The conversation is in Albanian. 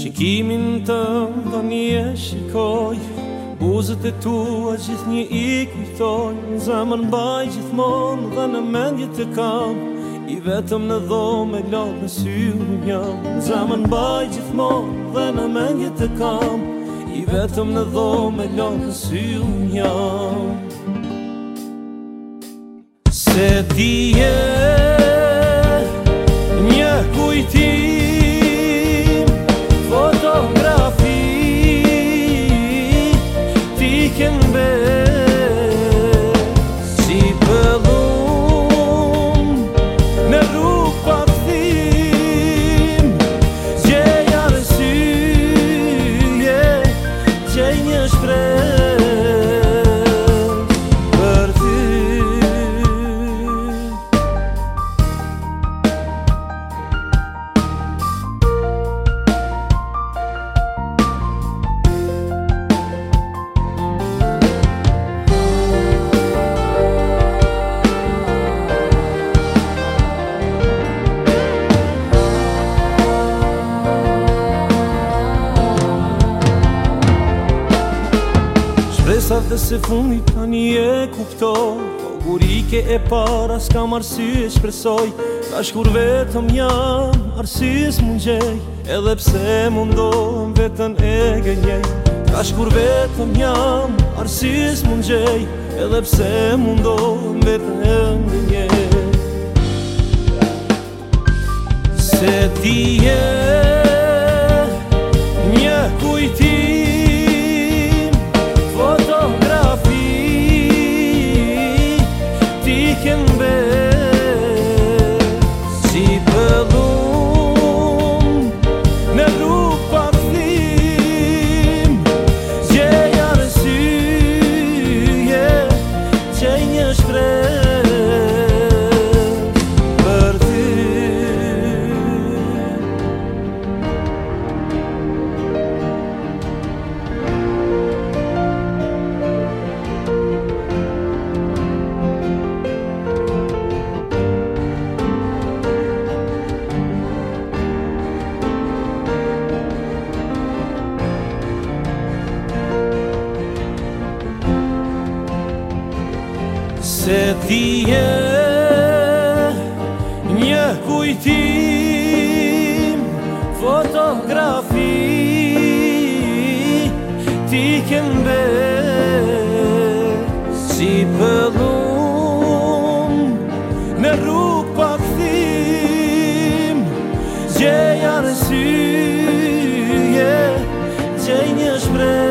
Shikimin tëm do një shikoj, buzët e tua gjithë një i kujtoj. Në zemër mbaj gjithmonë dhe në mendje të kam, i vetëm në dhomë e lotë në sy unë jam. Në zemër mbaj gjithmonë dhe në mendje të kam, i vetëm në dhomë e lotë në sy unë jam. Se ti je një kujtim, si pëllum në rrugë pa kthim, gjej arsye, gjej një shpresë për ty. Shpresat dhe se fundit tani e kuptoj, po gurike e para s'kam arsye shpresoj. Tash kur vetëm jam, arsye s'mund gjej, edhe pse mundohem vetën e gënjej. Tash kur vetëm jam, arsye s'mund gjej, edhe pse mundohem vetën e gënjej. Se ti je një kujtim, fotografi, ti këmbe, si pëllum në rrugë pa kthim, gjej arsye, gjej një shpresë për ty. Se ti je një kujtim, fotografi, ti këmbe, si pëllum në rrugë pa kthim, gjej arsye, gjej një shpresë